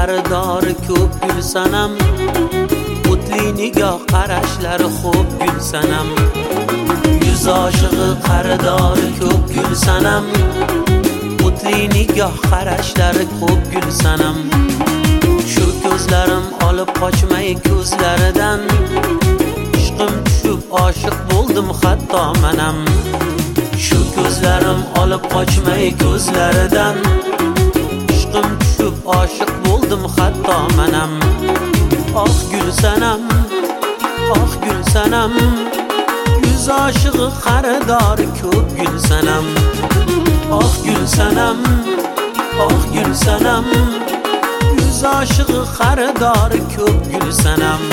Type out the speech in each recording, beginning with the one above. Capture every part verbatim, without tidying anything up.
qaridori ko'p gul sanam, o'tli nigoh qarashlari xo'p gul sanam. Yuz oshig'i qaridori ko'p gul sanam, o'tli nigoh qarashlari xo'p gul sanam. Shu ko'zlarim olib qochmay ko'zlaridan, ishqim tushib oshiq bo'ldim hatto manam. Shu ko'zlarim olib qochmay ko'zlaridan, ishqim tushib oshiq bo'ldim hatto manam. Oh gul sanam, oh gul sanam, yuz oshig'i qaridori ko'p gul sanam. Oh gul sanam, oh gul sanam, yuz oshig'i qaridori ko'p gul sanam.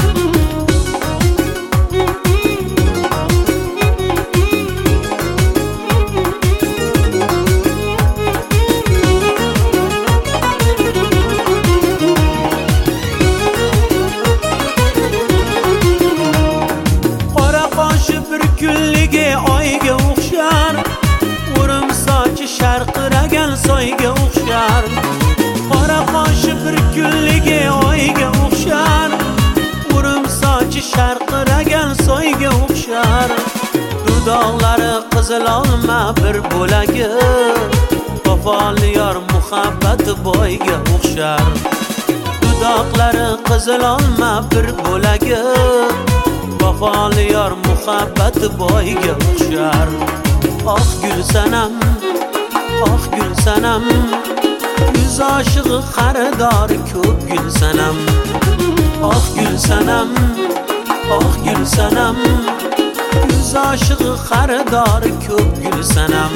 Oyga o'xshar, o'rim sochi sharqiragan soyga o'xshar. Qora qoshi bir kunligi oyga o'xshar, o'rim sochi sharqiragan soyga o'xshar. Dudog'lari qizil olma bir bo'lagi, vafoli yor muhabbati boyga o'xshar. Dudoqlari qizil olma bir bo'lagi, vafoli yor muhabbati boyga o'xshar. Oh gul sanam, oh gul sanam, yuz oshig'i qaridori ko'p gul sanam. Oh gul sanam, oh gul sanam, yuz oshig'i qaridori ko'p gul sanam.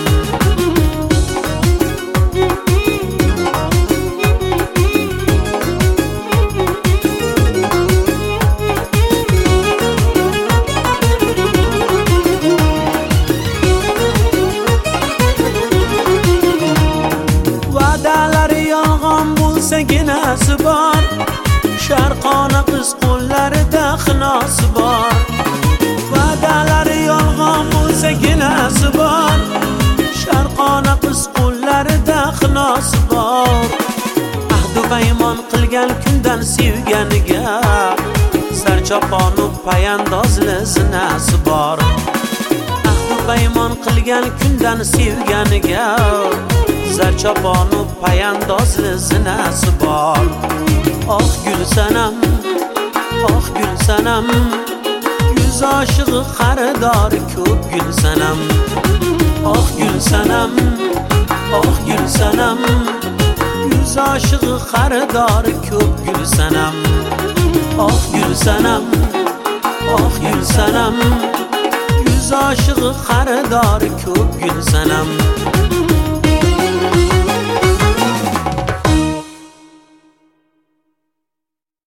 Ginasi bor, sharqona qiz qo'llarida xinosi bor. Va'dalari yolg'on bo'lsa ginasi bor, sharqona qiz qo'llarida xinosi bor. Ahdu paymon qilgan kundan sevganiga, sarchoponu payandozli zinasi bor. Ahdu paymon qilgan kundan sevganiga, zarchoponu payandozli zinasi bor. Oh gul sanam, oh gul sanam, yuz oshig'i qaridori ko'p gul sanam. Oh gul sanam, oh gul sanam, yuz oshig'i qaridori ko'p gul sanam. Oh gul sanam, oh gul sanam, yuz oshig'i qaridori ko'p gul sanam.